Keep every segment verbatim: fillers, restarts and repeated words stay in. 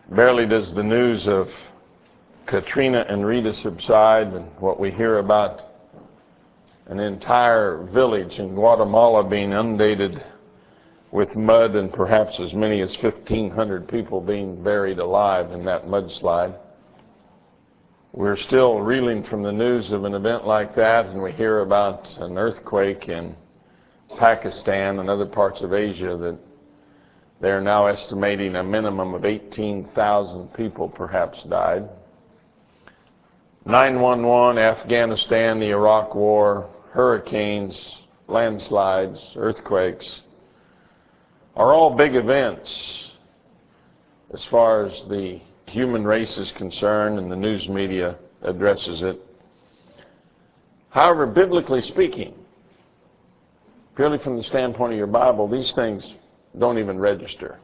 Barely does the news of Katrina and Rita subside, and what we hear about an entire village in Guatemala being inundated with mud and perhaps as many as fifteen hundred people being buried alive in that mudslide. We're still reeling from the news of an event like that, and we hear about an earthquake in Pakistan and other parts of Asia that they're now estimating a minimum of eighteen thousand people perhaps died. nine one one, Afghanistan, the Iraq War, hurricanes, landslides, earthquakes are all big events as far as the human race is concerned, and the news media addresses it. However, biblically speaking, purely from the standpoint of your Bible, these things don't even register,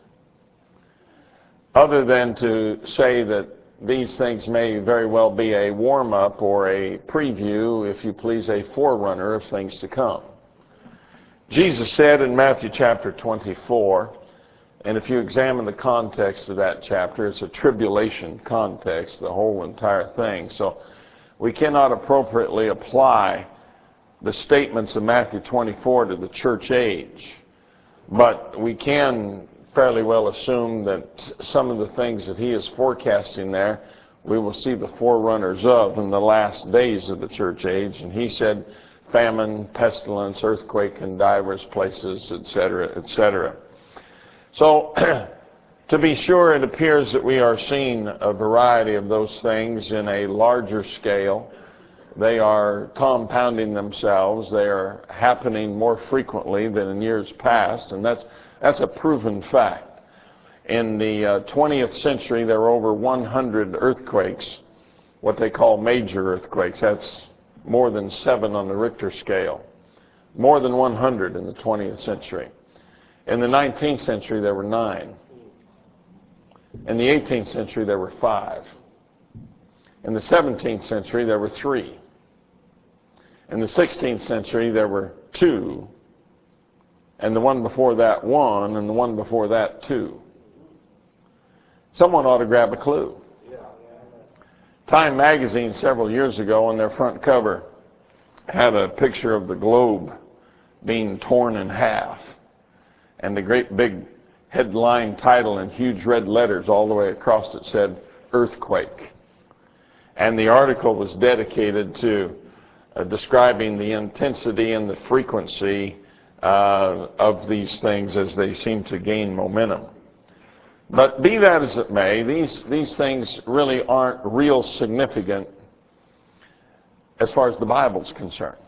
other than to say that these things may very well be a warm-up or a preview, if you please, a forerunner of things to come. Jesus said in Matthew chapter twenty-four, and if you examine the context of that chapter, it's a tribulation context, the whole entire thing. So we cannot appropriately apply the statements of Matthew twenty-four to the church age. But we can fairly well assume that some of the things that he is forecasting there, we will see the forerunners of in the last days of the church age. And he said famine, pestilence, earthquake in divers places, et cetera, et cetera. So, to be sure, it appears that we are seeing a variety of those things in a larger scale. They are compounding themselves. They are happening more frequently than in years past, and that's, that's a proven fact. In the uh, twentieth century, there were over one hundred earthquakes, what they call major earthquakes. That's more than seven on the Richter scale. More than one hundred in the twentieth century. In the nineteenth century, there were nine. In the eighteenth century, there were five. In the seventeenth century, there were three. In the sixteenth century, there were two. And the one before that, one. And the one before that, two. Someone ought to grab a clue. Time magazine several years ago on their front cover had a picture of the globe being torn in half. And the great big headline title in huge red letters all the way across it said, "Earthquake." And the article was dedicated to uh, describing the intensity and the frequency uh, of these things as they seem to gain momentum. But be that as it may, these, these things really aren't real significant as far as the Bible's concerned.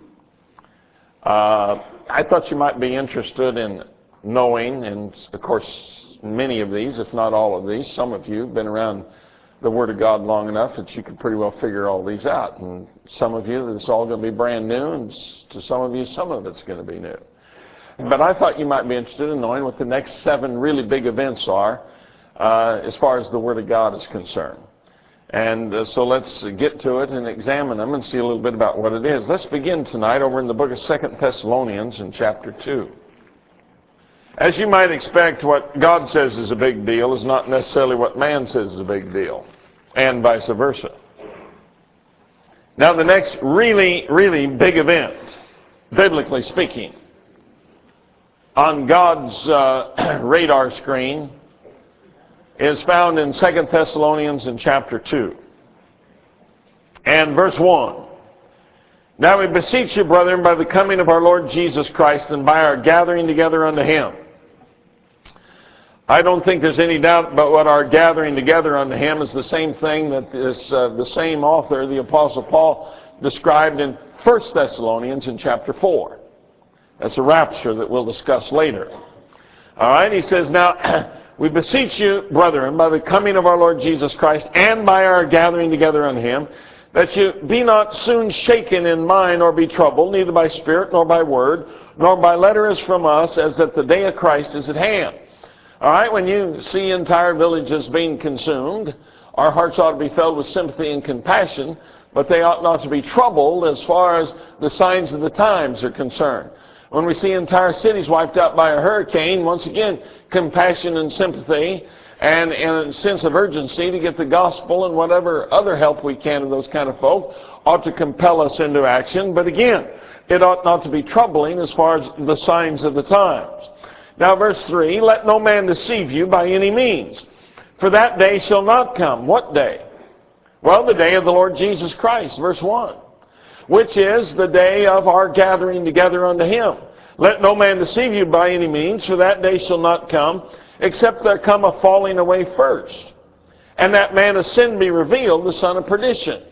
Uh, I thought you might be interested in knowing, and of course many of these, if not all of these, some of you have been around the Word of God long enough that you could pretty well figure all these out. And some of you, it's all going to be brand new, and to some of you, some of it's going to be new. But I thought you might be interested in knowing what the next seven really big events are uh, as far as the Word of God is concerned. And uh, so let's get to it and examine them and see a little bit about what it is. Let's begin tonight over in the book of Second Thessalonians in chapter two. As you might expect, what God says is a big deal is not necessarily what man says is a big deal, and vice versa. Now, the next really, really big event, biblically speaking, on God's uh, radar screen is found in Second Thessalonians in chapter two and verse one. Now we beseech you, brethren, by the coming of our Lord Jesus Christ and by our gathering together unto Him. I don't think there's any doubt about what our gathering together unto Him is the same thing that this, uh, the same author, the Apostle Paul, described in First Thessalonians in chapter four. That's a rapture that we'll discuss later. All right, he says, now, we beseech you, brethren, by the coming of our Lord Jesus Christ and by our gathering together unto Him, that you be not soon shaken in mind or be troubled, neither by spirit nor by word, nor by letter as from us, as that the day of Christ is at hand. All right, when you see entire villages being consumed, our hearts ought to be filled with sympathy and compassion, but they ought not to be troubled as far as the signs of the times are concerned. When we see entire cities wiped out by a hurricane, once again, compassion and sympathy and, and a sense of urgency to get the gospel and whatever other help we can to those kind of folk ought to compel us into action. But again, it ought not to be troubling as far as the signs of the times. Now verse three, let no man deceive you by any means, for that day shall not come. What day? Well, the day of the Lord Jesus Christ, verse one, which is the day of our gathering together unto him. Let no man deceive you by any means, for that day shall not come, except there come a falling away first, and that man of sin be revealed, the son of perdition.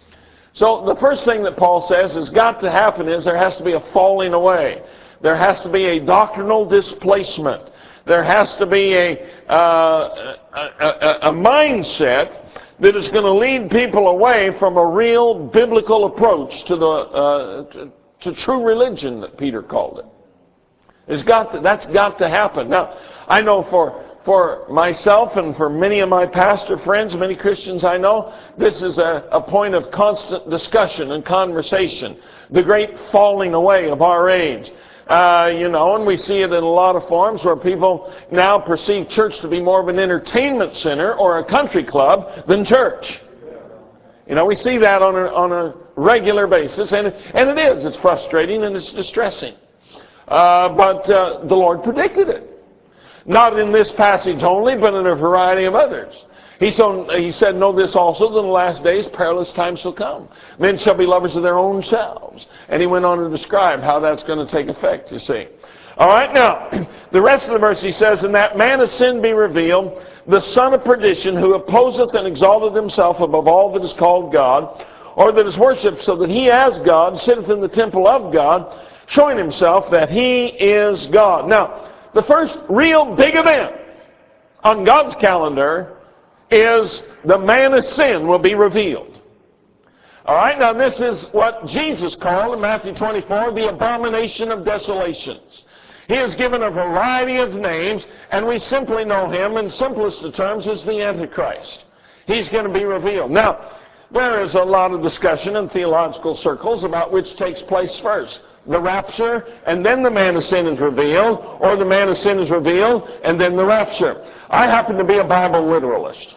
So the first thing that Paul says has got to happen is there has to be a falling away. There has to be a doctrinal displacement. There has to be a, uh, a, a, a mindset that is going to lead people away from a real biblical approach to the uh, to, to true religion that Peter called it. It's got to, that's got to happen. Now, I know for for myself and for many of my pastor friends, many Christians I know, this is a, a point of constant discussion and conversation. The great falling away of our age. Uh, you know, and we see it in a lot of forms where people now perceive church to be more of an entertainment center or a country club than church. You know, we see that on a, on a regular basis, and, and it is. It's frustrating and it's distressing. Uh, but uh, the Lord predicted it. Not in this passage only, but in a variety of others. He, so, he said, know this also, that in the last days perilous times shall come. Men shall be lovers of their own selves. And he went on to describe how that's going to take effect, you see. All right, now, the rest of the verse he says, and that man of sin be revealed, the son of perdition, who opposeth and exalteth himself above all that is called God, or that is worshipped, so that he as God sitteth in the temple of God, showing himself that he is God. Now, the first real big event on God's calendar is the man of sin will be revealed. All right, now this is what Jesus called in Matthew twenty-four, the abomination of desolations. He is given a variety of names, and we simply know him in simplest of terms as the Antichrist. He's going to be revealed. Now, there is a lot of discussion in theological circles about which takes place first. The rapture, and then the man of sin is revealed, or the man of sin is revealed, and then the rapture. I happen to be a Bible literalist.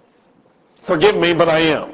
Forgive me, but I am.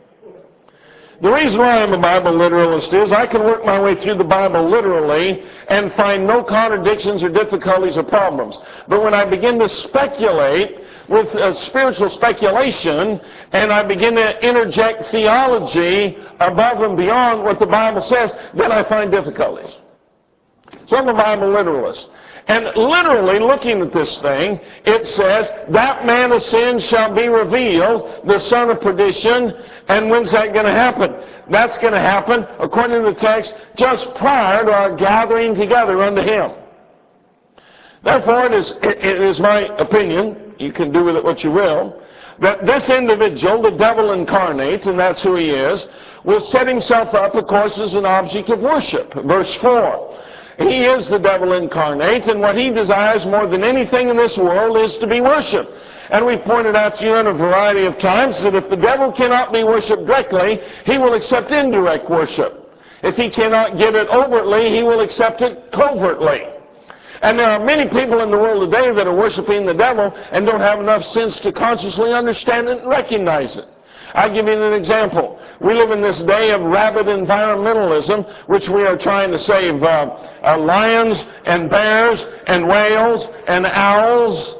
The reason why I'm a Bible literalist is I can work my way through the Bible literally and find no contradictions or difficulties or problems. But when I begin to speculate with uh, spiritual speculation, and I begin to interject theology above and beyond what the Bible says, then I find difficulties. So I'm a Bible literalist. And literally looking at this thing, it says, that man of sin shall be revealed, the son of perdition. And when's that going to happen? That's going to happen, according to the text, just prior to our gathering together unto him. Therefore, it is, it is my opinion, you can do with it what you will, that this individual, the devil incarnate, and that's who he is, will set himself up, of course, as an object of worship. Verse four. He is the devil incarnate, and what he desires more than anything in this world is to be worshipped. And we've pointed out to you in a variety of times that if the devil cannot be worshipped directly, he will accept indirect worship. If he cannot get it overtly, he will accept it covertly. And there are many people in the world today that are worshiping the devil and don't have enough sense to consciously understand it and recognize it. I'll give you an example. We live in this day of rabid environmentalism, which we are trying to save uh, uh, lions and bears and whales and owls.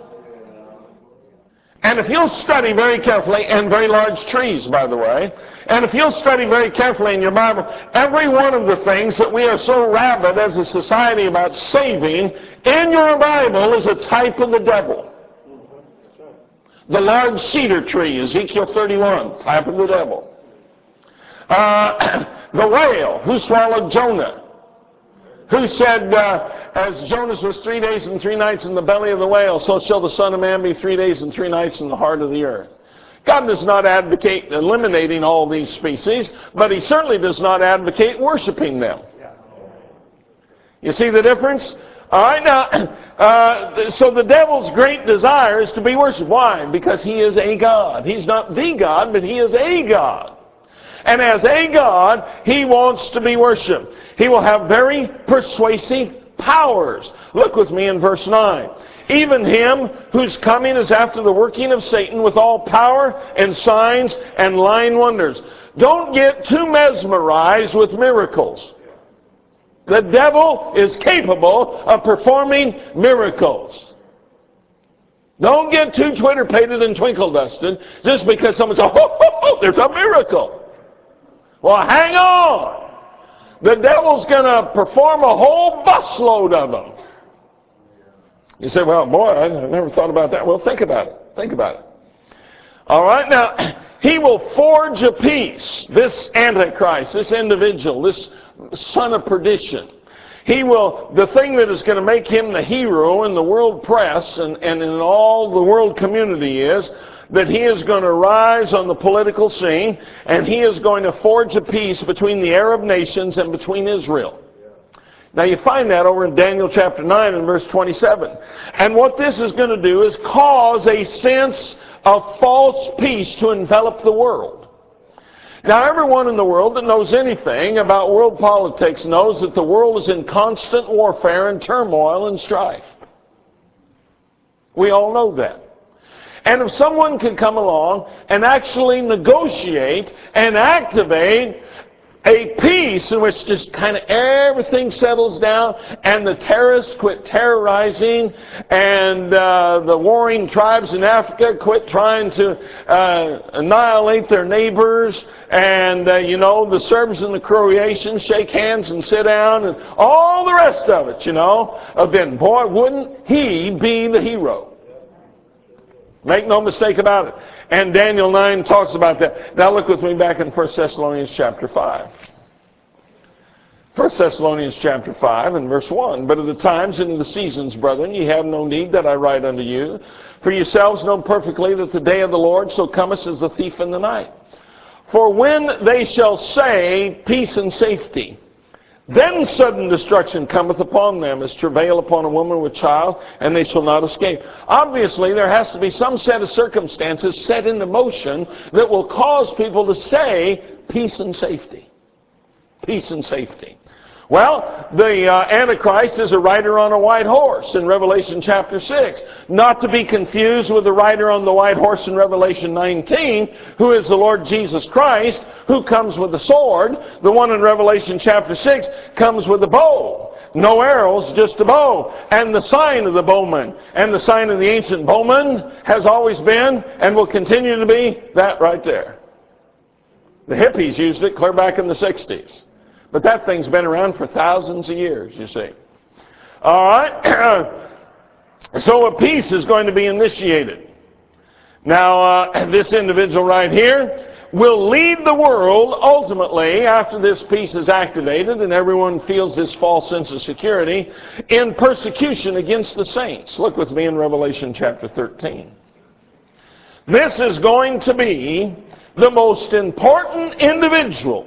And if you'll study very carefully, and very large trees, by the way, and if you'll study very carefully in your Bible, every one of the things that we are so rabid as a society about saving in your Bible is a type of the devil. The large cedar tree, Ezekiel thirty-one, type of the devil. Uh, the whale, who swallowed Jonah? Who said, uh, as Jonas was three days and three nights in the belly of the whale, so shall the Son of Man be three days and three nights in the heart of the earth. God does not advocate eliminating all these species, but he certainly does not advocate worshiping them. You see the difference? All right, now, uh, so the devil's great desire is to be worshipped. Why? Because he is a God. He's not the God, but he is a God. And as a God, he wants to be worshipped. He will have very persuasive powers. Look with me in verse nine. even him whose coming is after the working of Satan with all power and signs and lying wonders. Don't get too mesmerized with miracles. The devil is capable of performing miracles. Don't get too twitter-pated and twinkle-dusted just because someone says, oh, oh, oh, there's a miracle. Well, hang on. The devil's going to perform a whole busload of them. You say, well, boy, I never thought about that. Well, think about it. Think about it. All right, now, he will forge a peace, this Antichrist, this individual, this son of perdition. He will, the thing that is going to make him the hero in the world press and, and in all the world community is that he is going to rise on the political scene and he is going to forge a peace between the Arab nations and between Israel. Now you find that over in Daniel chapter nine and verse twenty-seven. And what this is going to do is cause a sense of false peace to envelop the world. Now everyone in the world that knows anything about world politics knows that the world is in constant warfare and turmoil and strife. We all know that. And if someone can come along and actually negotiate and activate a peace in which just kind of everything settles down and the terrorists quit terrorizing and uh, the warring tribes in Africa quit trying to uh, annihilate their neighbors and, uh, you know, the Serbs and the Croatians shake hands and sit down and all the rest of it, you know, then, boy, wouldn't he be the hero? Make no mistake about it. And Daniel nine talks about that. Now look with me back in First Thessalonians chapter five. First Thessalonians chapter five and verse one. But of the times and of the seasons, brethren, ye have no need that I write unto you. For yourselves know perfectly that the day of the Lord so cometh as a thief in the night. For when they shall say, peace and safety, then sudden destruction cometh upon them as travail upon a woman with child, and they shall not escape. Obviously, there has to be some set of circumstances set into motion that will cause people to say peace and safety. Peace and safety. Well, the uh, Antichrist is a rider on a white horse in Revelation chapter six. Not to be confused with the rider on the white horse in Revelation nineteen, who is the Lord Jesus Christ, who comes with a sword. The one in Revelation chapter six comes with a bow. No arrows, just a bow. And the sign of the bowman. And the sign of the ancient bowman has always been, and will continue to be, that right there. The hippies used it clear back in the sixties. But that thing's been around for thousands of years, you see. All right. So a peace is going to be initiated. Now, uh, this individual right here will lead the world ultimately, after this peace is activated and everyone feels this false sense of security, in persecution against the saints. Look with me in Revelation chapter thirteen. This is going to be the most important individual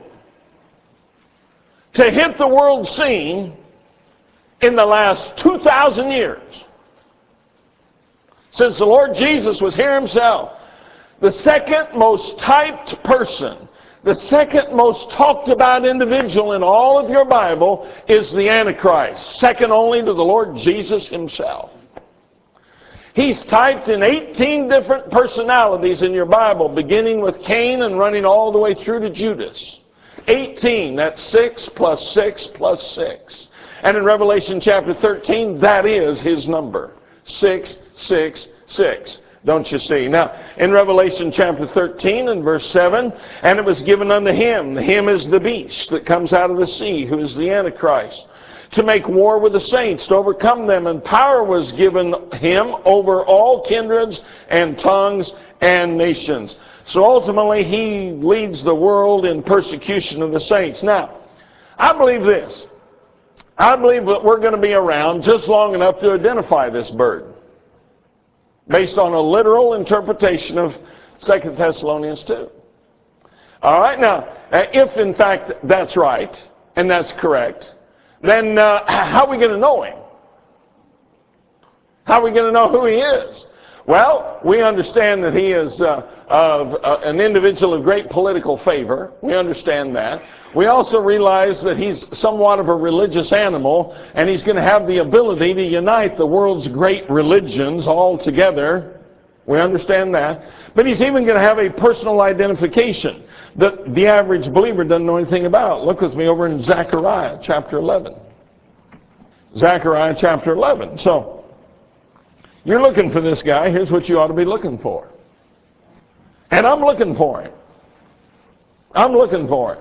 to hit the world scene in the last two thousand years. Since the Lord Jesus was here himself, the second most typed person, the second most talked about individual in all of your Bible is the Antichrist, second only to the Lord Jesus himself. He's typed in eighteen different personalities in your Bible, beginning with Cain and running all the way through to Judas. eighteen, that's six plus six plus six. And in Revelation chapter thirteen, that is his number. six six six. Don't you see? Now, in Revelation chapter thirteen and verse seven, and it was given unto him, him is the beast that comes out of the sea, who is the Antichrist, to make war with the saints, to overcome them, and power was given him over all kindreds and tongues and nations. So ultimately, he leads the world in persecution of the saints. Now, I believe this. I believe that we're going to be around just long enough to identify this bird, based on a literal interpretation of Second Thessalonians two. All right, now, if in fact that's right, and that's correct, then uh, how are we going to know him? How are we going to know who he is? Well, we understand that he is uh, of uh, an individual of great political favor. We understand that. We also realize that he's somewhat of a religious animal, and he's going to have the ability to unite the world's great religions all together. We understand that. But he's even going to have a personal identification that the average believer doesn't know anything about. Look with me over in Zechariah chapter eleven. Zechariah chapter eleven. So, you're looking for this guy. Here's what you ought to be looking for. And I'm looking for him. I'm looking for him.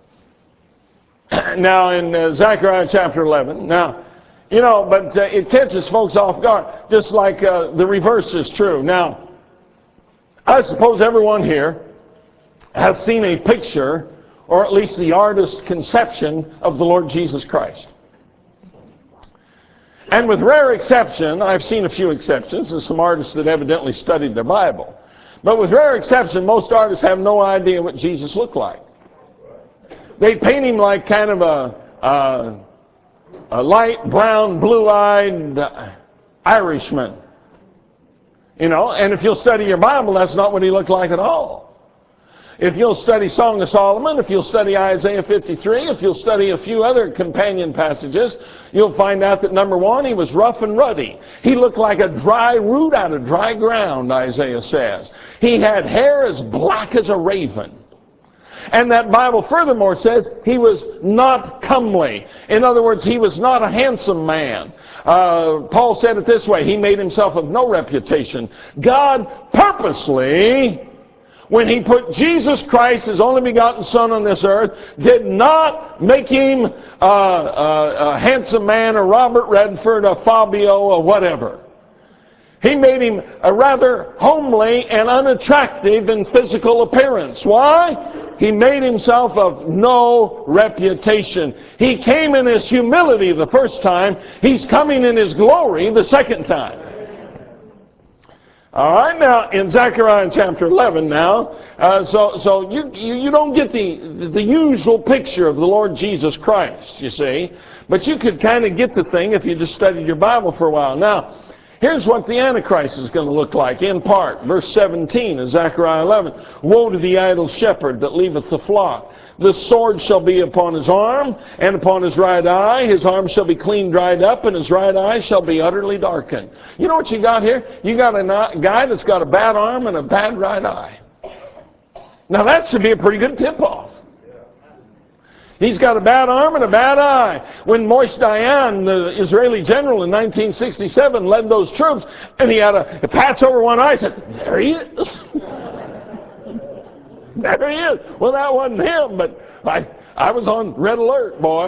Now, in uh, Zechariah chapter eleven, now, you know, but uh, it catches folks off guard, just like uh, the reverse is true. Now, I suppose everyone here has seen a picture, or at least the artist's conception of the Lord Jesus Christ. And with rare exception, I've seen a few exceptions, there's some artists that evidently studied their Bible. But with rare exception, most artists have no idea what Jesus looked like. They paint him like kind of a, a, a light brown, blue-eyed Irishman. You know, and if you'll study your Bible, that's not what he looked like at all. If you'll study Song of Solomon, if you'll study Isaiah fifty-three, if you'll study a few other companion passages, you'll find out that, number one, he was rough and ruddy. He looked like a dry root out of dry ground, Isaiah says. He had hair as black as a raven. And that Bible furthermore says he was not comely. In other words, he was not a handsome man. Uh, Paul said it this way, he made himself of no reputation. God purposely, when he put Jesus Christ, his only begotten Son, on this earth, did not make him uh, uh, a handsome man, a Robert Redford, a Fabio, or whatever. He made him a rather homely and unattractive in physical appearance. Why? He made himself of no reputation. He came in his humility the first time. He's coming in his glory the second time. All right, now in Zechariah chapter eleven now, uh, so so you, you you don't get the the usual picture of the Lord Jesus Christ, you see, but you could kind of get the thing if you just studied your Bible for a while. Now, here's what the Antichrist is going to look like in part. Verse seventeen of Zechariah eleven. Woe to the idle shepherd that leaveth the flock. The sword shall be upon his arm, and upon his right eye. His arm shall be clean dried up, and his right eye shall be utterly darkened. You know what you got here? You got a guy that's got a bad arm and a bad right eye. Now that should be a pretty good tip-off. He's got a bad arm and a bad eye. When Moshe Dayan, the Israeli general in nineteen sixty-seven, led those troops, and he had a, a patch over one eye, said, there he is. There he is. Well, that wasn't him, but I, I was on red alert, boy.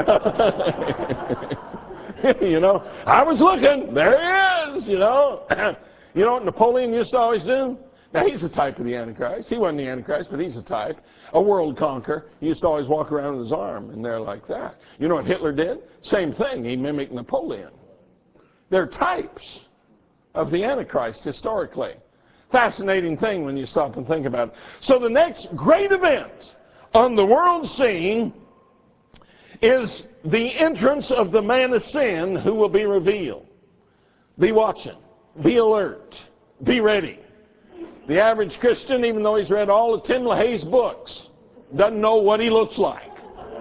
You know, I was looking. There he is, you know. You know what Napoleon used to always do? Now, he's a type of the Antichrist. He wasn't the Antichrist, but he's a type. A world conqueror. He used to always walk around with his arm in there like that. You know what Hitler did? Same thing. He mimicked Napoleon. They're types of the Antichrist historically. Fascinating thing when you stop and think about it. So the next great event on the world scene is the entrance of the man of sin who will be revealed. Be watching. Be alert. Be ready. The average Christian, even though he's read all of Tim LaHaye's books, doesn't know what he looks like.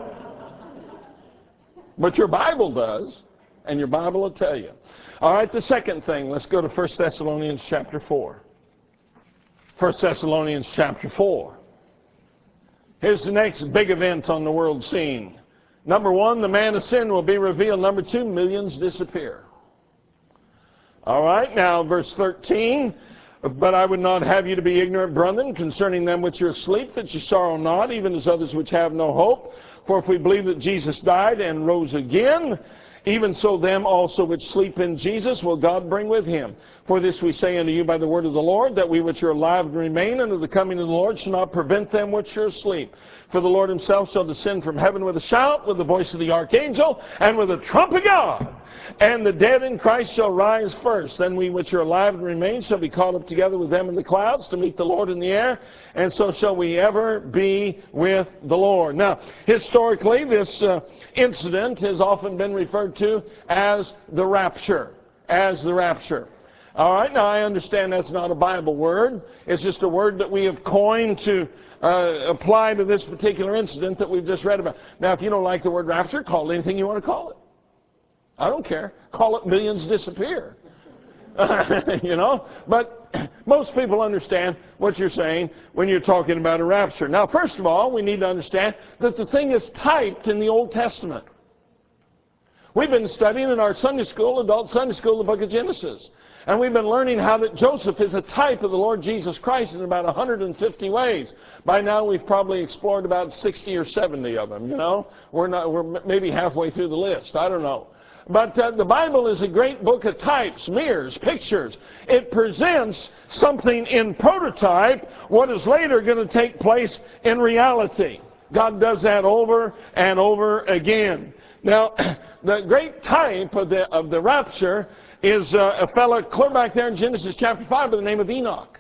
But your Bible does, and your Bible will tell you. All right, the second thing, let's go to First Thessalonians chapter four. First Thessalonians chapter four. Here's the next big event on the world scene. Number one, the man of sin will be revealed. Number two, millions disappear. All right, now verse thirteen. But I would not have you to be ignorant, brethren, concerning them which are asleep, that ye sorrow not, even as others which have no hope. For if we believe that Jesus died and rose again, even so them also which sleep in Jesus will God bring with him. For this we say unto you by the word of the Lord, that we which are alive and remain unto the coming of the Lord shall not prevent them which are asleep. For the Lord himself shall descend from heaven with a shout, with the voice of the archangel, and with a trump of God. And the dead in Christ shall rise first. Then we which are alive and remain shall be caught up together with them in the clouds to meet the Lord in the air. And so shall we ever be with the Lord. Now, historically, this uh, incident has often been referred to as the rapture. As the rapture. All right, now I understand that's not a Bible word. It's just a word that we have coined to uh, apply to this particular incident that we've just read about. Now, if you don't like the word rapture, call it anything you want to call it. I don't care. Call it millions disappear. You know? But most people understand what you're saying when you're talking about a rapture. Now, first of all, we need to understand that the thing is typed in the Old Testament. We've been studying in our Sunday school, adult Sunday school, the book of Genesis. And we've been learning how that Joseph is a type of the Lord Jesus Christ in about one hundred fifty ways. By now we've probably explored about sixty or seventy of them, you know. We're, not, we're maybe halfway through the list. I don't know. But uh, the Bible is a great book of types, mirrors, pictures. It presents something in prototype, what is later going to take place in reality. God does that over and over again. Now, the great type of the, of the rapture is uh, a fellow clear back there in Genesis chapter five by the name of Enoch.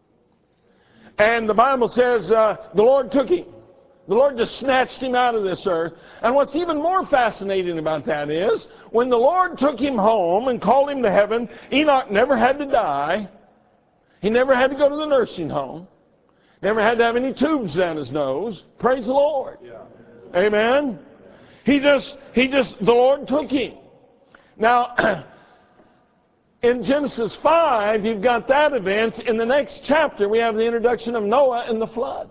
And the Bible says uh, the Lord took him. The Lord just snatched him out of this earth. And what's even more fascinating about that is when the Lord took him home and called him to heaven, Enoch never had to die. He never had to go to the nursing home. Never had to have any tubes down his nose. Praise the Lord. Yeah. Amen. He just, he just, the Lord took him. Now, in Genesis five, you've got that event. In the next chapter, we have the introduction of Noah and the flood.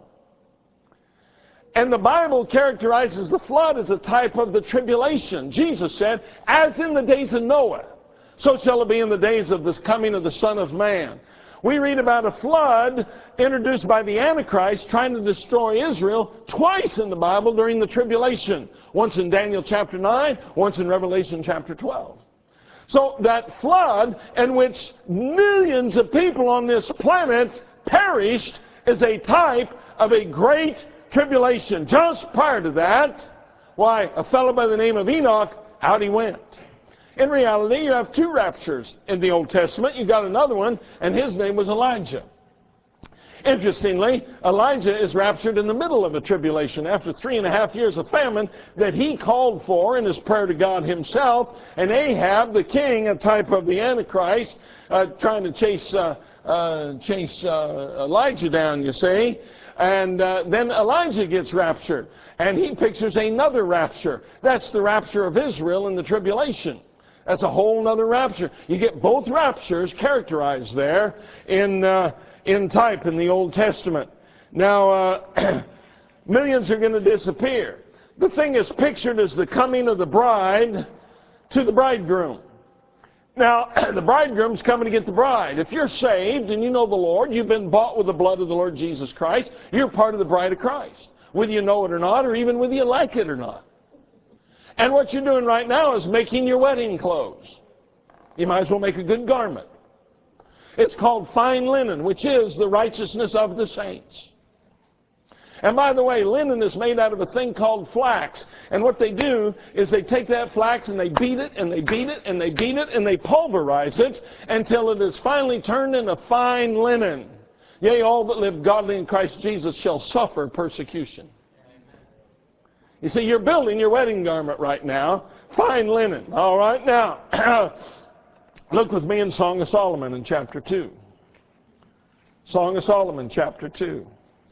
And the Bible characterizes the flood as a type of the tribulation. Jesus said, as in the days of Noah, so shall it be in the days of this coming of the Son of Man. We read about a flood introduced by the Antichrist trying to destroy Israel twice in the Bible during the tribulation. Once in Daniel chapter nine, once in Revelation chapter twelve. So that flood in which millions of people on this planet perished is a type of a great tribulation. Just prior to that, why, a fellow by the name of Enoch, out he went. In reality, you have two raptures in the Old Testament. You got another one, and his name was Elijah. Interestingly, Elijah is raptured in the middle of a tribulation after three and a half years of famine that he called for in his prayer to God himself. And Ahab, the king, a type of the Antichrist, uh, trying to chase, uh, uh, chase uh, Elijah down, you see. And uh, then Elijah gets raptured. And he pictures another rapture. That's the rapture of Israel in the tribulation. That's a whole other rapture. You get both raptures characterized there in, uh, in type in the Old Testament. Now, uh, millions are going to disappear. The thing is pictured as the coming of the bride to the bridegroom. Now, the bridegroom's coming to get the bride. If you're saved and you know the Lord, you've been bought with the blood of the Lord Jesus Christ, you're part of the bride of Christ, whether you know it or not, or even whether you like it or not. And what you're doing right now is making your wedding clothes. You might as well make a good garment. It's called fine linen, which is the righteousness of the saints. And by the way, linen is made out of a thing called flax. And what they do is they take that flax and they beat it and they beat it and they beat it and they pulverize it until it is finally turned into fine linen. Yea, all that live godly in Christ Jesus shall suffer persecution. You see, you're building your wedding garment right now. Fine linen. All right, now, look with me in Song of Solomon in chapter two. Song of Solomon, chapter two.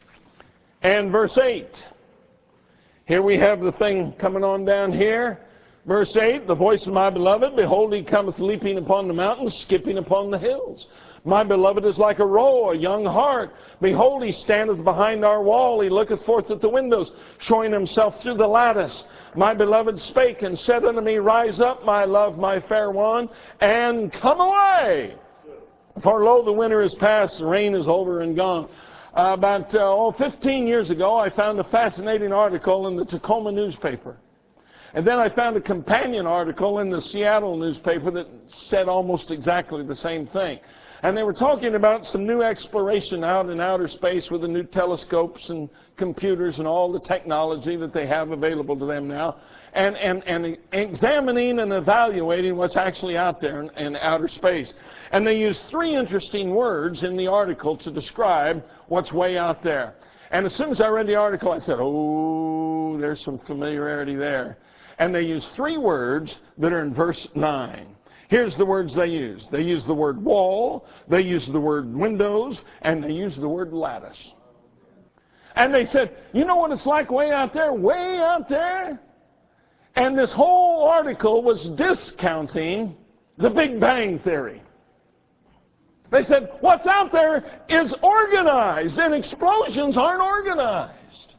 And verse eight. Here we have the thing coming on down here. Verse eight, the voice of my beloved, behold, he cometh leaping upon the mountains, skipping upon the hills. My beloved is like a roe, a young hart. Behold, he standeth behind our wall. He looketh forth at the windows, showing himself through the lattice. My beloved spake and said unto me, rise up, my love, my fair one, and come away. For lo, the winter is past, the rain is over and gone. Uh, about uh, oh, fifteen years ago, I found a fascinating article in the Tacoma newspaper. And then I found a companion article in the Seattle newspaper that said almost exactly the same thing. And they were talking about some new exploration out in outer space with the new telescopes and computers and all the technology that they have available to them now. And, and, and examining and evaluating what's actually out there in, in outer space. And they used three interesting words in the article to describe what's way out there. And as soon as I read the article, I said, oh, there's some familiarity there. And they used three words that are in verse nine. Here's the words they use. They use the word wall, they use the word windows, and they use the word lattice. And they said, you know what it's like way out there? Way out there? And this whole article was discounting the Big Bang Theory. They said, what's out there is organized, and explosions aren't organized.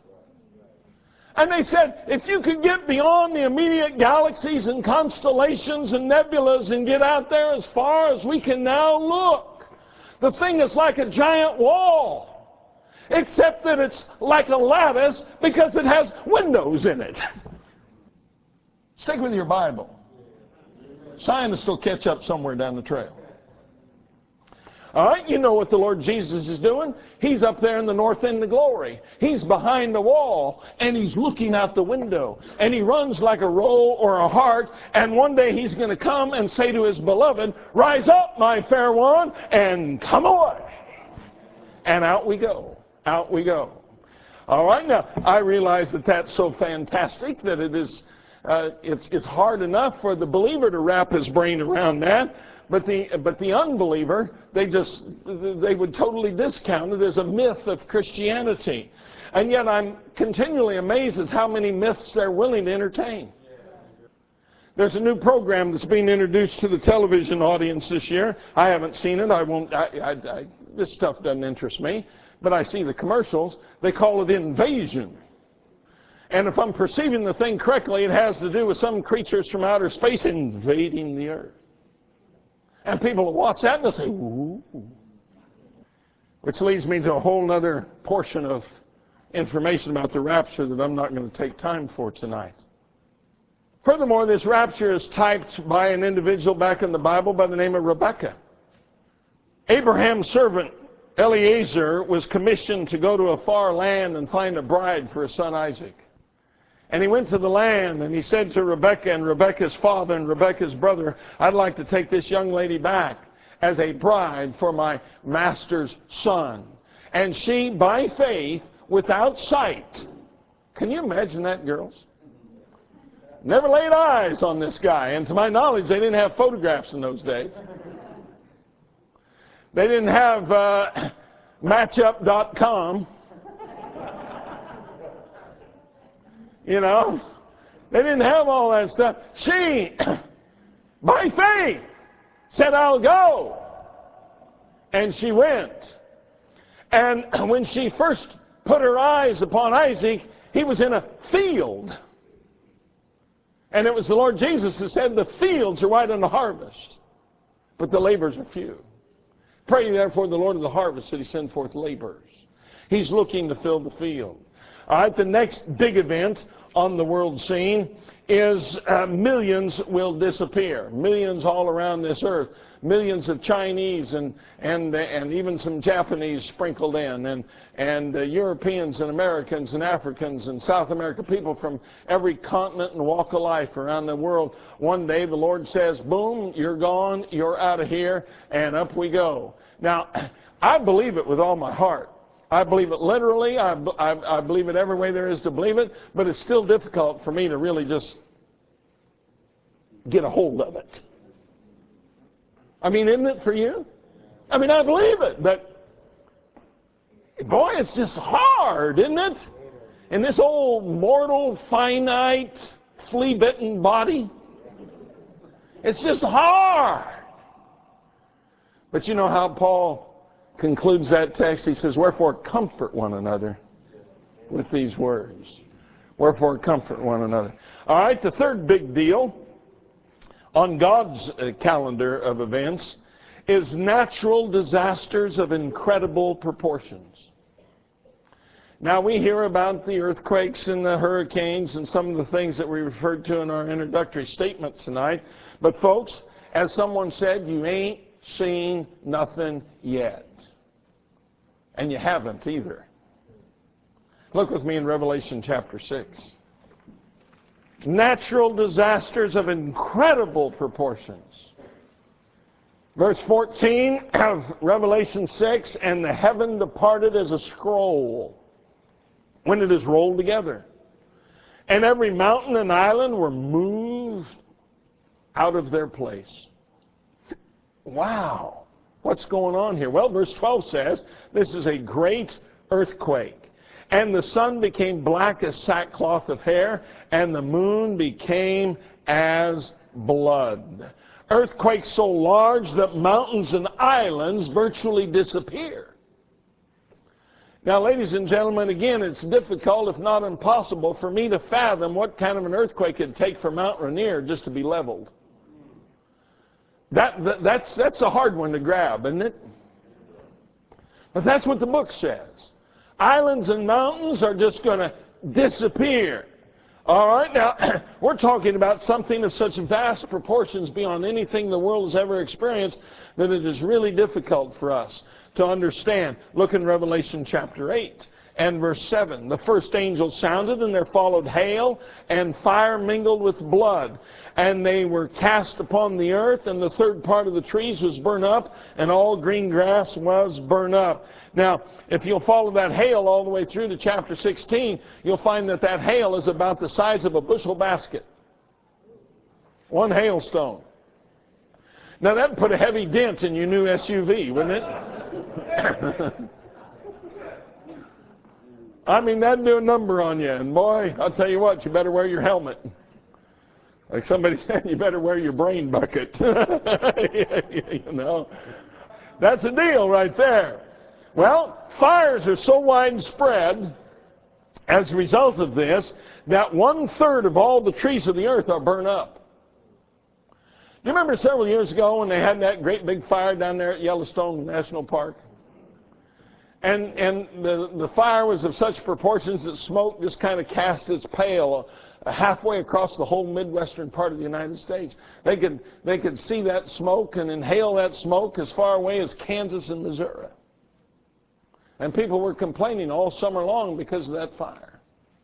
And they said, if you could get beyond the immediate galaxies and constellations and nebulas and get out there as far as we can now look, the thing is like a giant wall, except that it's like a lattice because it has windows in it. Stick with your Bible. Scientists will catch up somewhere down the trail. All right, you know what the Lord Jesus is doing? He's up there in the north end of glory. He's behind the wall, and He's looking out the window. And He runs like a roe or a hart, and one day He's going to come and say to His beloved, rise up, my fair one, and come away. And out we go. Out we go. All right, now, I realize that that's so fantastic that it is, uh, it's, it's hard enough for the believer to wrap his brain around that. But the, but the unbeliever, they just, they would totally discount it as a myth of Christianity. And yet I'm continually amazed at how many myths they're willing to entertain. There's a new program that's being introduced to the television audience this year. I haven't seen it. I won't, I, I, I, this stuff doesn't interest me. But I see the commercials. They call it Invasion. And if I'm perceiving the thing correctly, it has to do with some creatures from outer space invading the earth. And people will watch that and they'll say, ooh. Which leads me to a whole other portion of information about the rapture that I'm not going to take time for tonight. Furthermore, this rapture is typed by an individual back in the Bible by the name of Rebekah. Abraham's servant, Eliezer, was commissioned to go to a far land and find a bride for his son Isaac. And he went to the land, and he said to Rebekah and Rebekah's father and Rebekah's brother, I'd like to take this young lady back as a bride for my master's son. And she, by faith, without sight, can you imagine that, girls? Never laid eyes on this guy. And to my knowledge, they didn't have photographs in those days. They didn't have uh, matchup dot com. You know, they didn't have all that stuff. She, by faith, said, I'll go. And she went. And when she first put her eyes upon Isaac, he was in a field. And it was the Lord Jesus who said, the fields are white unto harvest, but the laborers are few. Pray therefore the Lord of the harvest that He send forth laborers. He's looking to fill the field. All right, the next big event on the world scene is uh, millions will disappear. Millions all around this earth. Millions of Chinese and and and even some Japanese sprinkled in, and and uh, Europeans and Americans and Africans and South America, people from every continent and walk of life around the world. One day the Lord says, boom, you're gone, you're out of here, and up we go. Now, I believe it with all my heart. I believe it literally. I, I, I believe it every way there is to believe it. But it's still difficult for me to really just get a hold of it. I mean, isn't it for you? I mean, I believe it. But, boy, it's just hard, isn't it? In this old mortal, finite, flea-bitten body. It's just hard. But you know how Paul concludes that text? He says, wherefore comfort one another with these words. Wherefore comfort one another. All right, the third big deal on God's uh, calendar of events is natural disasters of incredible proportions. Now, we hear about the earthquakes and the hurricanes and some of the things that we referred to in our introductory statement tonight. But folks, as someone said, you ain't seen nothing yet. And you haven't either. Look with me in Revelation chapter six. Natural disasters of incredible proportions. Verse fourteen of Revelation six, and the heaven departed as a scroll when it is rolled together. And every mountain and island were moved out of their place. wow, what's going on here? Well, verse twelve says, this is a great earthquake. And the sun became black as sackcloth of hair, and the moon became as blood. Earthquakes so large that mountains and islands virtually disappear. Now, ladies and gentlemen, again, it's difficult, if not impossible, for me to fathom what kind of an earthquake it'd take for Mount Rainier just to be leveled. That, that, that's, that's a hard one to grab, isn't it? But that's what the book says. Islands and mountains are just going to disappear. All right, now, we're talking about something of such vast proportions beyond anything the world has ever experienced that it is really difficult for us to understand. Look in Revelation chapter eight and verse seven. The first angel sounded, and there followed hail and fire mingled with blood. And they were cast upon the earth, and the third part of the trees was burned up, and all green grass was burned up. Now, if you'll follow that hail all the way through to chapter sixteen, you'll find that that hail is about the size of a bushel basket. One hailstone. Now, that would put a heavy dent in your new S U V, wouldn't it? I mean, that'd do a number on you. And boy, I'll tell you what, you better wear your helmet. Like somebody said, you better wear your brain bucket. You know, that's a deal right there. Well, fires are so widespread as a result of this that one-third of all the trees of the earth are burned up. Do you remember several years ago when they had that great big fire down there at Yellowstone National Park? And, and the, the fire was of such proportions that smoke just kind of cast its pale halfway across the whole midwestern part of the United States. They could, they could see that smoke and inhale that smoke as far away as Kansas and Missouri. And people were complaining all summer long because of that fire.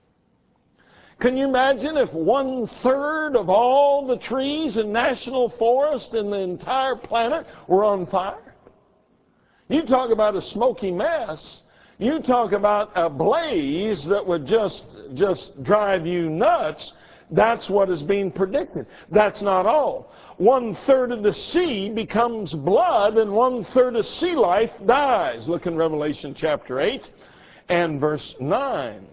Can you imagine if one-third of all the trees in national forest in the entire planet were on fire? You talk about a smoky mess. You talk about a blaze that would just, just drive you nuts. That's what is being predicted. That's not all. One-third of the sea becomes blood, and one-third of sea life dies. Look in Revelation chapter eight and verse nine.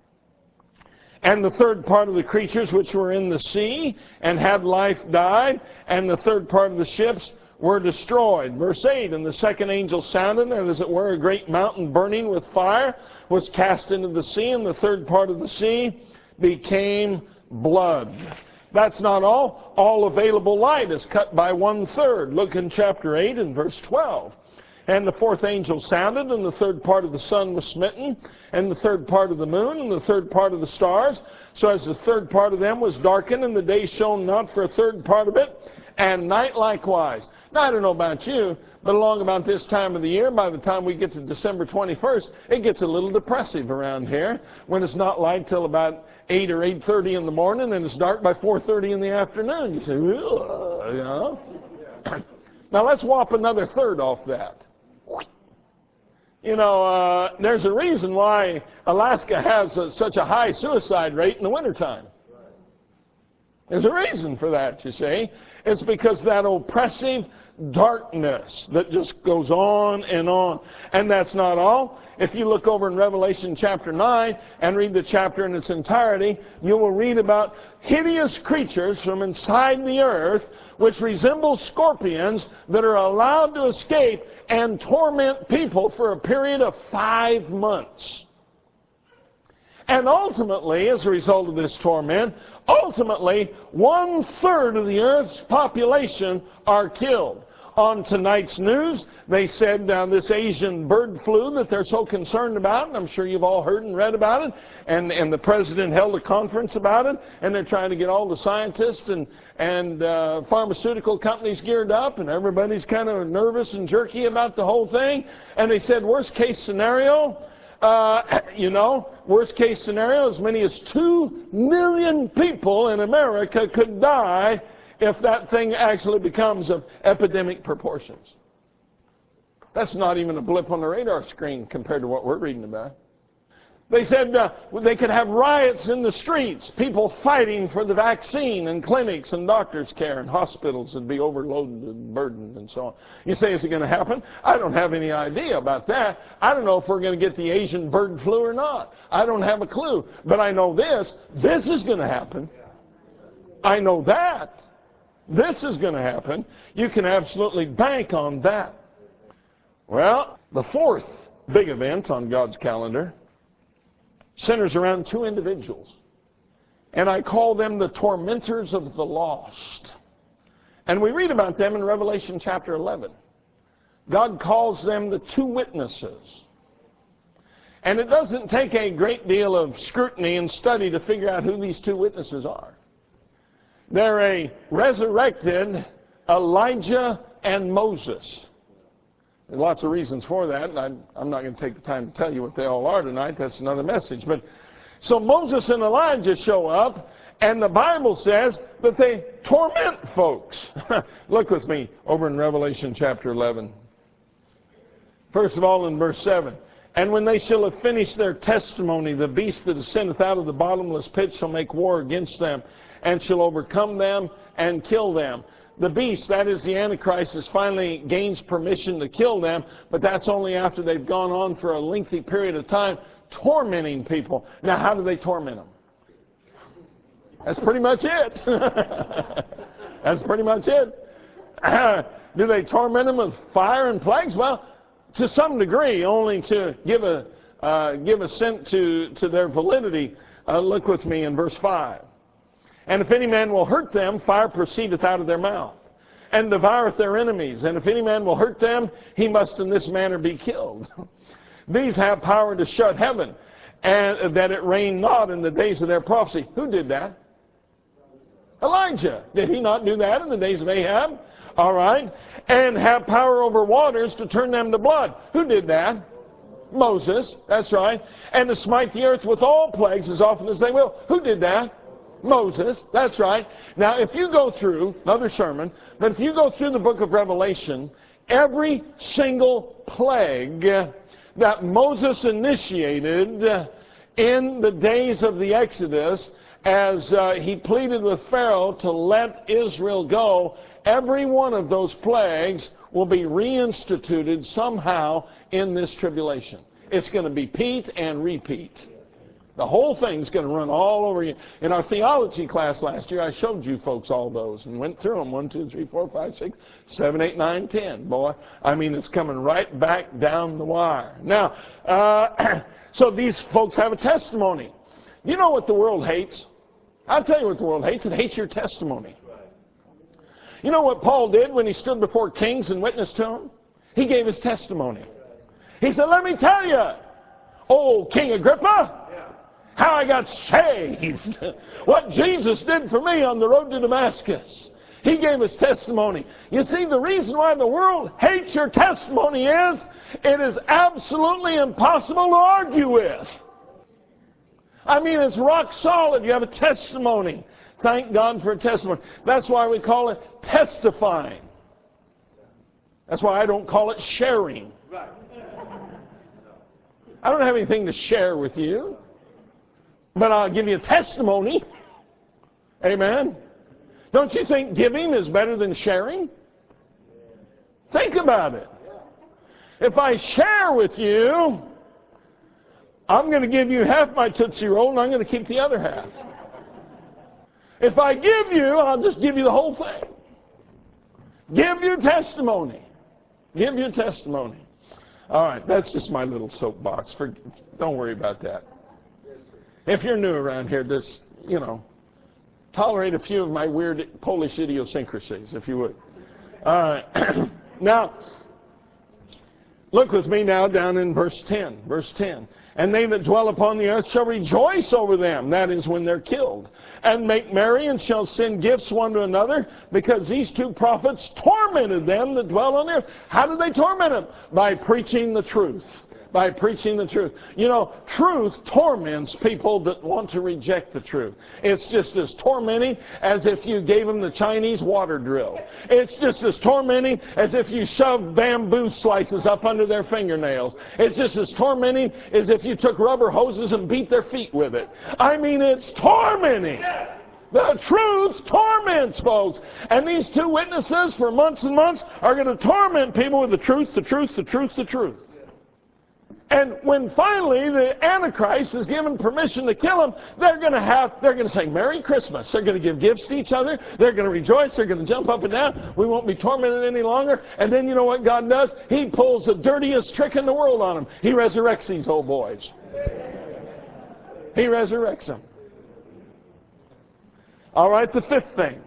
And the third part of the creatures which were in the sea and had life died, and the third part of the ships were destroyed. Verse eight, and the second angel sounded, and as it were a great mountain burning with fire was cast into the sea, and the third part of the sea became blood. That's not all. All available light is cut by one-third. Look in chapter eight and verse twelve. And the fourth angel sounded, and the third part of the sun was smitten, and the third part of the moon, and the third part of the stars. So as the third part of them was darkened, and the day shone not for a third part of it, and night likewise. Now, I don't know about you, but along about this time of the year, by the time we get to December twenty-first, it gets a little depressive around here when it's not light till about eight or eight thirty in the morning, and it's dark by four thirty in the afternoon. You say, ugh, you know? Now, let's whop another third off that. You know, uh, there's a reason why Alaska has a, such a high suicide rate in the wintertime. There's a reason for that, you see. It's because that oppressive darkness that just goes on and on. And that's not all. If you look over in Revelation chapter nine and read the chapter in its entirety, you will read about hideous creatures from inside the earth which resemble scorpions that are allowed to escape and torment people for a period of five months. And ultimately, as a result of this torment, ultimately, one-third of the earth's population are killed. On tonight's news, they said uh, this Asian bird flu that they're so concerned about, and I'm sure you've all heard and read about it, and, and the president held a conference about it, and they're trying to get all the scientists and, and uh, pharmaceutical companies geared up, and everybody's kind of nervous and jerky about the whole thing. And they said, worst case scenario, Uh, you know, worst case scenario, as many as two million people in America could die if that thing actually becomes of epidemic proportions. That's not even a blip on the radar screen compared to what we're reading about. They said uh, they could have riots in the streets, people fighting for the vaccine, and clinics and doctors' care and hospitals would be overloaded and burdened and so on. You say, is it going to happen? I don't have any idea about that. I don't know if we're going to get the Asian bird flu or not. I don't have a clue. But I know this. This is going to happen. I know that. This is going to happen. You can absolutely bank on that. Well, the fourth big event on God's calendar centers around two individuals. And I call them the tormentors of the lost. And we read about them in Revelation chapter eleven. God calls them the two witnesses. And it doesn't take a great deal of scrutiny and study to figure out who these two witnesses are. They're a resurrected Elijah and Moses. There's lots of reasons for that, and I, I'm not going to take the time to tell you what they all are tonight. That's another message. But so Moses and Elijah show up, and the Bible says that they torment folks. Look with me over in Revelation chapter eleven. First of all, in verse seven. And when they shall have finished their testimony, the beast that ascendeth out of the bottomless pit shall make war against them, and shall overcome them and kill them. The beast, that is the Antichrist, has finally gains permission to kill them, but that's only after they've gone on for a lengthy period of time tormenting people. Now, how do they torment them? That's pretty much it. That's pretty much it. Uh, do they torment them with fire and plagues? Well, to some degree, only to give a uh, give assent to, to their validity. Uh, look with me in verse five. And if any man will hurt them, fire proceedeth out of their mouth, and devoureth their enemies. And if any man will hurt them, he must in this manner be killed. These have power to shut heaven, and that it rain not in the days of their prophecy. Who did that? Elijah. Did he not do that in the days of Ahab? All right. And have power over waters to turn them to blood. Who did that? Moses. That's right. And to smite the earth with all plagues as often as they will. Who did that? Moses. That's right. Now, if you go through, another sermon, but if you go through the book of Revelation, every single plague that Moses initiated in the days of the Exodus, as uh, he pleaded with Pharaoh to let Israel go, every one of those plagues will be reinstituted somehow in this tribulation. It's going to be repeat and repeat. The whole thing's going to run all over you. In our theology class last year, I showed you folks all those and went through them. One, two, three, four, five, six, seven, eight, nine, ten. Boy, I mean, it's coming right back down the wire. Now, uh, so these folks have a testimony. You know what the world hates? I'll tell you what the world hates. It hates your testimony. You know what Paul did when he stood before kings and witnessed to them? He gave his testimony. He said, let me tell you, oh, King Agrippa, how I got saved, what Jesus did for me on the road to Damascus. He gave his testimony. You see, the reason why the world hates your testimony is it is absolutely impossible to argue with. I mean, it's rock solid. You have a testimony. Thank God for a testimony. That's why we call it testifying. That's why I don't call it sharing. I don't have anything to share with you, but I'll give you a testimony. Amen. Don't you think giving is better than sharing? Think about it. If I share with you, I'm going to give you half my Tootsie Roll and I'm going to keep the other half. If I give you, I'll just give you the whole thing. Give your testimony. Give your testimony. All right, that's just my little soapbox. For, don't worry about that. If you're new around here, just, you know, tolerate a few of my weird Polish idiosyncrasies, if you would. All right. Now, look with me now down in verse ten. Verse ten. And they that dwell upon the earth shall rejoice over them, that is, when they're killed, and make merry, and shall send gifts one to another, because these two prophets tormented them that dwell on the earth. How did they torment them? By preaching the truth. by preaching the truth. You know, truth torments people that want to reject the truth. It's just as tormenting as if you gave them the Chinese water drill. It's just as tormenting as if you shoved bamboo slices up under their fingernails. It's just as tormenting as if you took rubber hoses and beat their feet with it. I mean, it's tormenting. The truth torments folks. And these two witnesses for months and months are going to torment people with the truth, the truth, the truth, the truth. And when finally the Antichrist is given permission to kill him, they're going to have, they're going to say, Merry Christmas. They're going to give gifts to each other. They're going to rejoice. They're going to jump up and down. We won't be tormented any longer. And then you know what God does? He pulls the dirtiest trick in the world on them. He resurrects these old boys. He resurrects them. All right, the fifth thing.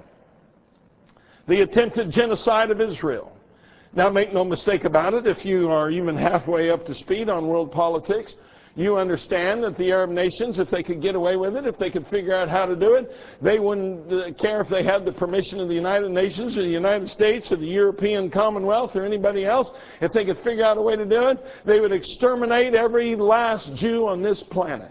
The attempted genocide of Israel. Now, make no mistake about it, if you are even halfway up to speed on world politics, you understand that the Arab nations, if they could get away with it, if they could figure out how to do it, they wouldn't care if they had the permission of the United Nations or the United States or the European Commonwealth or anybody else. If they could figure out a way to do it, they would exterminate every last Jew on this planet.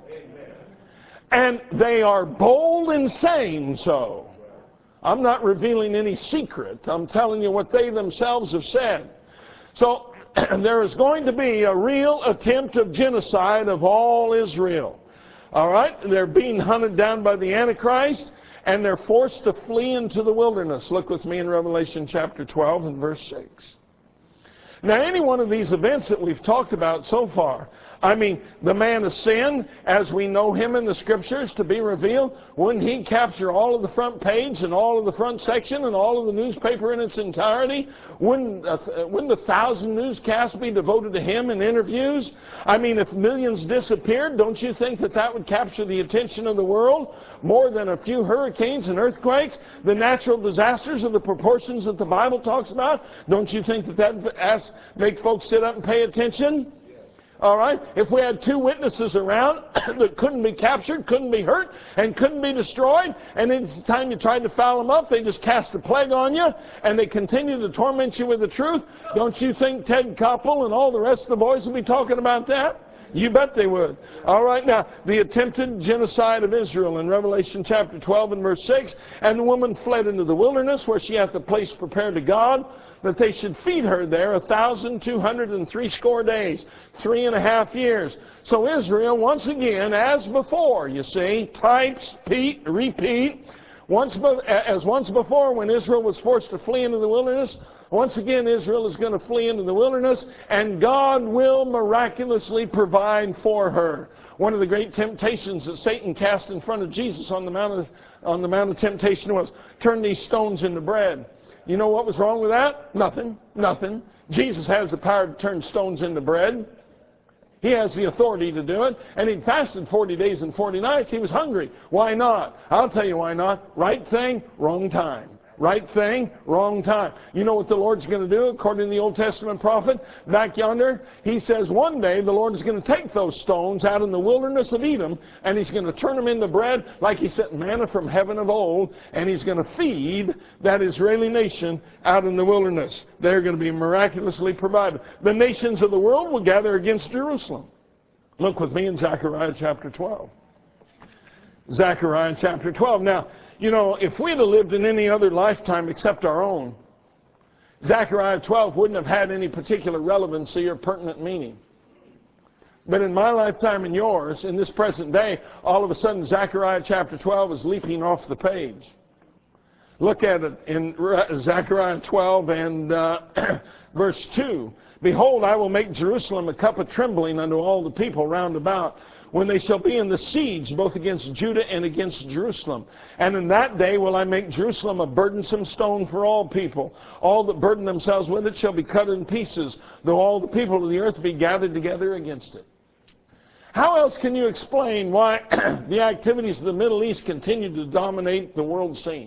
And they are bold in saying so. I'm not revealing any secret. I'm telling you what they themselves have said. So there is going to be a real attempt of genocide of all Israel. All right? They're being hunted down by the Antichrist, and they're forced to flee into the wilderness. Look with me in Revelation chapter twelve and verse six. Now, any one of these events that we've talked about so far, I mean, the man of sin, as we know him in the Scriptures to be revealed, wouldn't he capture all of the front page and all of the front section and all of the newspaper in its entirety? Wouldn't, uh, wouldn't a thousand newscasts be devoted to him in interviews? I mean, if millions disappeared, don't you think that that would capture the attention of the world? More than a few hurricanes and earthquakes, the natural disasters of the proportions that the Bible talks about, don't you think that that would make folks sit up and pay attention? All right? If we had two witnesses around that couldn't be captured, couldn't be hurt, and couldn't be destroyed, and each time you tried to foul them up, they just cast a plague on you, and they continue to torment you with the truth, don't you think Ted Koppel and all the rest of the boys would be talking about that? You bet they would. All right, now, the attempted genocide of Israel in Revelation chapter twelve and verse six, and the woman fled into the wilderness where she hath a place prepared to God, that they should feed her there a thousand two hundred and three score days, three and a half years. So Israel, once again, as before, you see, types, repeat, repeat, once, as once before when Israel was forced to flee into the wilderness, once again Israel is going to flee into the wilderness, and God will miraculously provide for her. One of the great temptations that Satan cast in front of Jesus on the Mount of, on the Mount of Temptation was, turn these stones into bread. You know what was wrong with that? Nothing. Nothing. Jesus has the power to turn stones into bread. He has the authority to do it. And he fasted forty days and forty nights. He was hungry. Why not? I'll tell you why not. Right thing, wrong time. Right thing, wrong time. You know what the Lord's going to do according to the Old Testament prophet back yonder? He says one day the Lord is going to take those stones out in the wilderness of Edom, and he's going to turn them into bread like he sent manna from heaven of old, and he's going to feed that Israeli nation out in the wilderness. They're going to be miraculously provided. The nations of the world will gather against Jerusalem. Look with me in Zechariah chapter twelve. Zechariah chapter twelve. Now, you know, if we'd have lived in any other lifetime except our own, Zechariah twelve wouldn't have had any particular relevancy or pertinent meaning. But in my lifetime and yours, in this present day, all of a sudden Zechariah chapter twelve is leaping off the page. Look at it in Zechariah twelve and uh, verse two. Behold, I will make Jerusalem a cup of trembling unto all the people round about, when they shall be in the siege, both against Judah and against Jerusalem. And in that day will I make Jerusalem a burdensome stone for all people. All that burden themselves with it shall be cut in pieces, though all the people of the earth be gathered together against it. How else can you explain why the activities of the Middle East continue to dominate the world scene?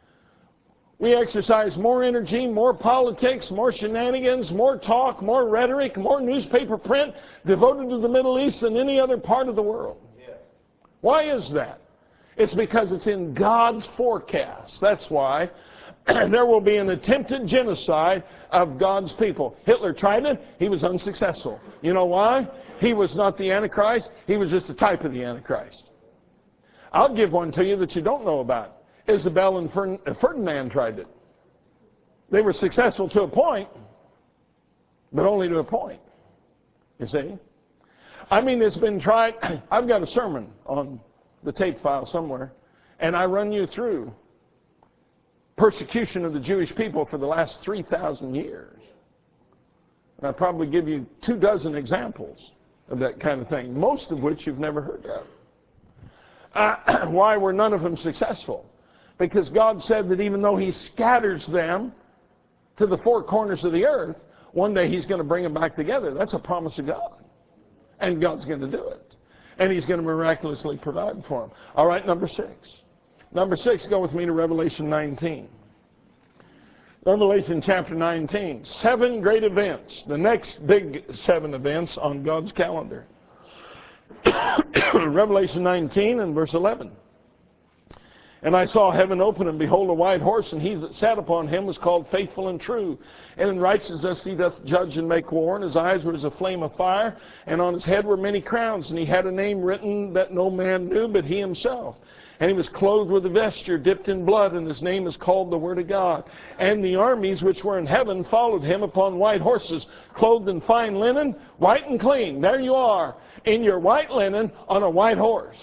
We exercise more energy, more politics, more shenanigans, more talk, more rhetoric, more newspaper print devoted to the Middle East than any other part of the world. Why is that? It's because it's in God's forecast. That's why there will be an attempted genocide of God's people. Hitler tried it. He was unsuccessful. You know why? He was not the Antichrist. He was just a type of the Antichrist. I'll give one to you that you don't know about. Isabel and Ferdinand tried it. They were successful to a point, but only to a point. You see? I mean, it's been tried. I've got a sermon on the tape file somewhere, and I run you through persecution of the Jewish people for the last three thousand years. And I probably give you two dozen examples of that kind of thing, most of which you've never heard of. Uh, why were none of them successful? Because God said that even though He scatters them to the four corners of the earth, one day He's going to bring them back together. That's a promise of God. And God's going to do it. And He's going to miraculously provide for them. All right, number six. Number six, go with me to Revelation nineteen. Revelation chapter nineteen. Seven great events. The next big seven events on God's calendar. Revelation nineteen and verse eleven. And I saw heaven open, and behold, a white horse, and he that sat upon him was called Faithful and True. And in righteousness he doth judge and make war. And his eyes were as a flame of fire, and on his head were many crowns. And he had a name written that no man knew but he himself. And he was clothed with a vesture dipped in blood, and his name is called the Word of God. And the armies which were in heaven followed him upon white horses, clothed in fine linen, white and clean. There you are, in your white linen, on a white horse.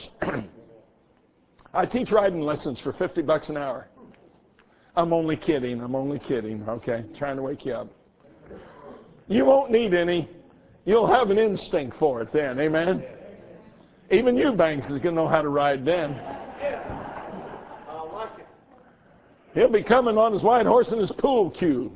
I teach riding lessons for fifty bucks an hour. I'm only kidding. I'm only kidding. Okay, trying to wake you up. You won't need any. You'll have an instinct for it then. Amen? Even you, Banks, is going to know how to ride then. He'll be coming on his white horse in his pool cue.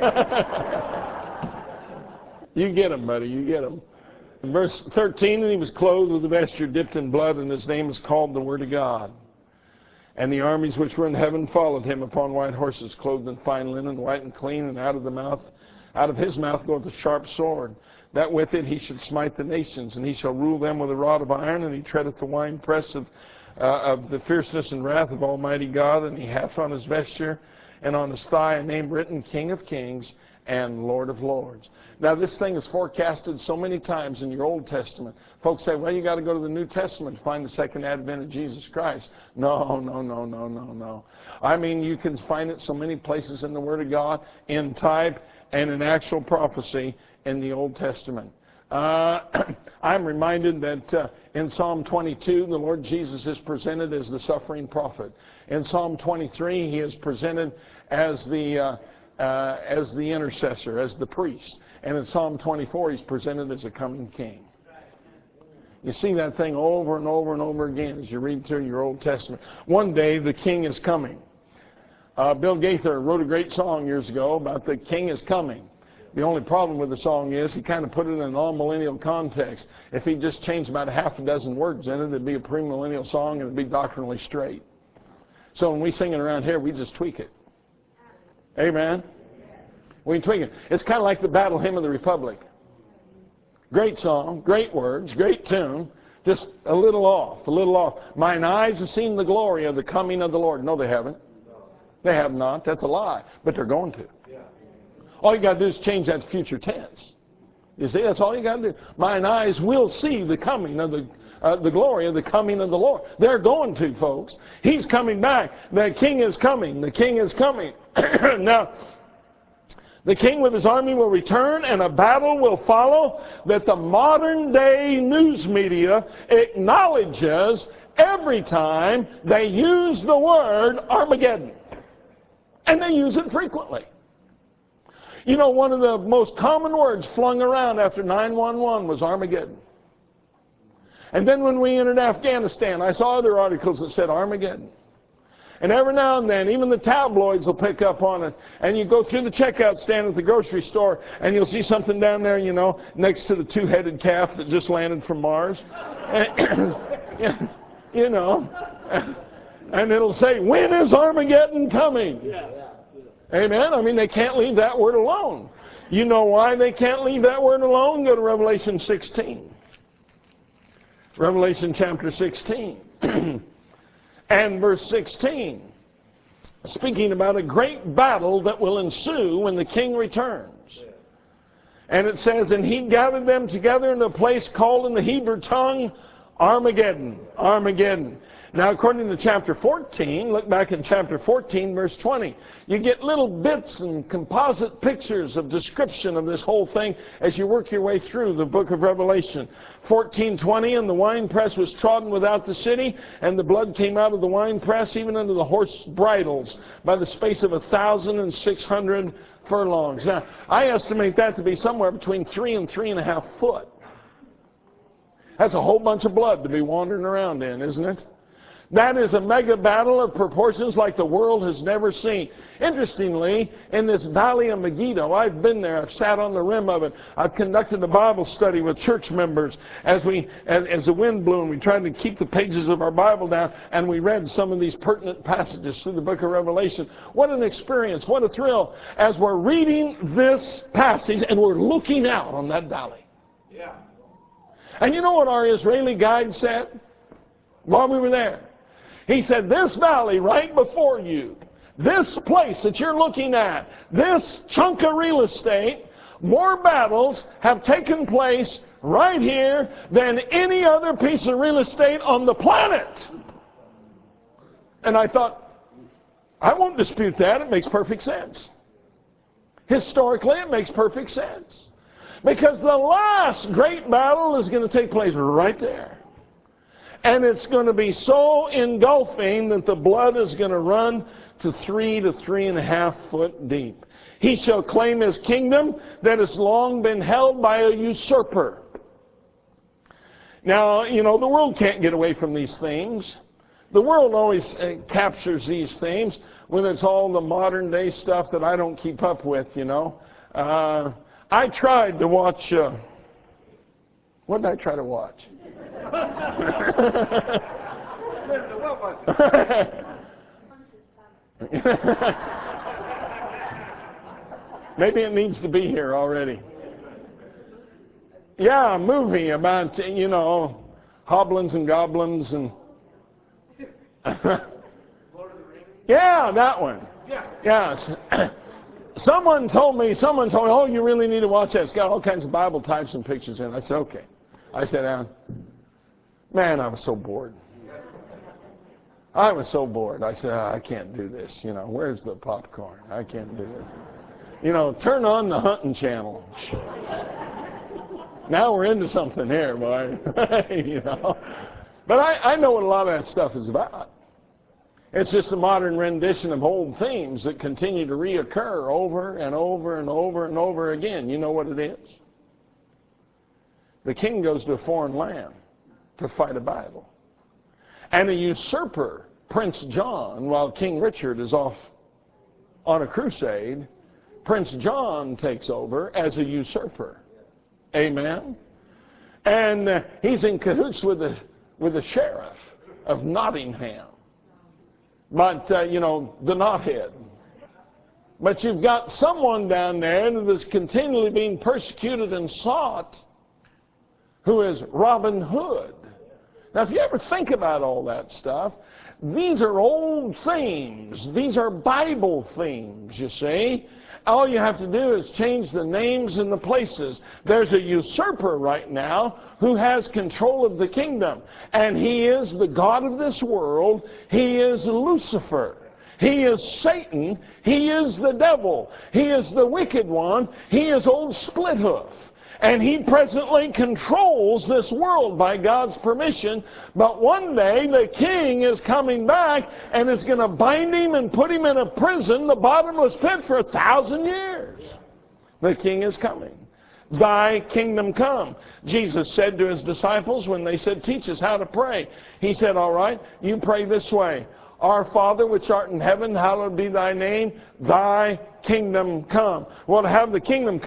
You get him, buddy. You get him. In verse thirteen, and he was clothed with a vesture dipped in blood, and his name is called the Word of God. And the armies which were in heaven followed him upon white horses, clothed in fine linen, white and clean, and out of the mouth, out of his mouth goeth a sharp sword, that with it he should smite the nations, and he shall rule them with a rod of iron, and he treadeth the winepress of, uh, of the fierceness and wrath of Almighty God, and he hath on his vesture and on his thigh a name written, King of Kings and Lord of Lords. Now, this thing is forecasted so many times in your Old Testament. Folks say, well, you got to go to the New Testament to find the second advent of Jesus Christ. No, no, no, no, no, no. I mean, you can find it so many places in the Word of God, in type and in actual prophecy in the Old Testament. Uh, I'm reminded that uh, in Psalm twenty-two, the Lord Jesus is presented as the suffering prophet. In Psalm twenty-three, He is presented as the... Uh, Uh, as the intercessor, as the priest. And in Psalm twenty-four, He's presented as a coming king. You see that thing over and over and over again as you read through your Old Testament. One day, the king is coming. Uh, Bill Gaither wrote a great song years ago about the king is coming. The only problem with the song is he kind of put it in an all-millennial context. If he just changed about a half a dozen words in it, it'd be a premillennial song and it'd be doctrinally straight. So when we sing it around here, we just tweak it. Amen? We tweak it. It's kind of like the Battle Hymn of the Republic. Great song, great words, great tune, just a little off, a little off. Mine eyes have seen the glory of the coming of the Lord. No, they haven't. They have not. That's a lie. But they're going to. All you got to do is change that to future tense. You see, that's all you got to do. Mine eyes will see the coming of the Uh, the glory of the coming of the Lord. They're going to, folks. He's coming back. The king is coming. The king is coming. Now, the king with his army will return, and a battle will follow that the modern day news media acknowledges every time they use the word Armageddon. And they use it frequently. You know, one of the most common words flung around after nine one one was Armageddon. And then when we entered Afghanistan, I saw other articles that said Armageddon. And every now and then, even the tabloids will pick up on it. And you go through the checkout stand at the grocery store, and you'll see something down there, you know, next to the two-headed calf that just landed from Mars. And, you know, and it'll say, when is Armageddon coming? Amen? I mean, they can't leave that word alone. You know why they can't leave that word alone? Go to Revelation sixteen. Revelation chapter sixteen and verse sixteen, speaking about a great battle that will ensue when the king returns. And it says, and he gathered them together in a place called in the Hebrew tongue Armageddon. Armageddon. Now, according to chapter fourteen, look back in chapter fourteen, verse twenty. You get little bits and composite pictures of description of this whole thing as you work your way through the book of Revelation. fourteen twenty, and the winepress was trodden without the city, and the blood came out of the winepress, even unto the horse bridles, by the space of a thousand and six hundred furlongs. Now, I estimate that to be somewhere between three and three and a half foot. That's a whole bunch of blood to be wandering around in, isn't it? That is a mega battle of proportions like the world has never seen. Interestingly, in this valley of Megiddo, I've been there. I've sat on the rim of it. I've conducted a Bible study with church members. As we, as, as the wind blew, and we tried to keep the pages of our Bible down, and we read some of these pertinent passages through the book of Revelation. What an experience. What a thrill. As we're reading this passage, and we're looking out on that valley. Yeah. And you know what our Israeli guide said while we were there? He said, this valley right before you, this place that you're looking at, this chunk of real estate, more battles have taken place right here than any other piece of real estate on the planet. And I thought, I won't dispute that. It makes perfect sense. Historically, it makes perfect sense. Because the last great battle is going to take place right there. And it's going to be so engulfing that the blood is going to run to three to three and a half foot deep. He shall claim his kingdom that has long been held by a usurper. Now, you know, the world can't get away from these themes. The world always uh, captures these themes when it's all the modern day stuff that I don't keep up with, you know. Uh, I tried to watch, uh, what did I try to watch? Maybe it needs to be here already. Yeah, a movie about, you know, hoblins and goblins and... Yeah, that one. Yes. Someone told me, someone told me, oh, you really need to watch that. It's got all kinds of Bible types and pictures in it. I said, okay. I sat down. Man, I was so bored. I was so bored. I said, oh, I can't do this. You know, where's the popcorn? I can't do this. You know, turn on the hunting channel. Now we're into something here, boy. You know. But I, I know what a lot of that stuff is about. It's just a modern rendition of old themes that continue to reoccur over and over and over and over again. You know what it is? The king goes to a foreign land to fight a battle. And a usurper, Prince John, while King Richard is off on a crusade, Prince John takes over as a usurper. Amen? And uh, he's in cahoots with the, with the sheriff of Nottingham. But, uh, you know, the knothead. But you've got someone down there that is continually being persecuted and sought, who is Robin Hood. Now, if you ever think about all that stuff, these are old themes. These are Bible themes, you see. All you have to do is change the names and the places. There's a usurper right now who has control of the kingdom. And he is the god of this world. He is Lucifer. He is Satan. He is the devil. He is the wicked one. He is old Splithoof. And he presently controls this world by God's permission. But one day the king is coming back and is going to bind him and put him in a prison, the bottomless pit, for a thousand years. The king is coming. Thy kingdom come. Jesus said to his disciples when they said, teach us how to pray. He said, all right, you pray this way. Our Father which art in heaven, hallowed be thy name. Thy kingdom come. Well, to have the kingdom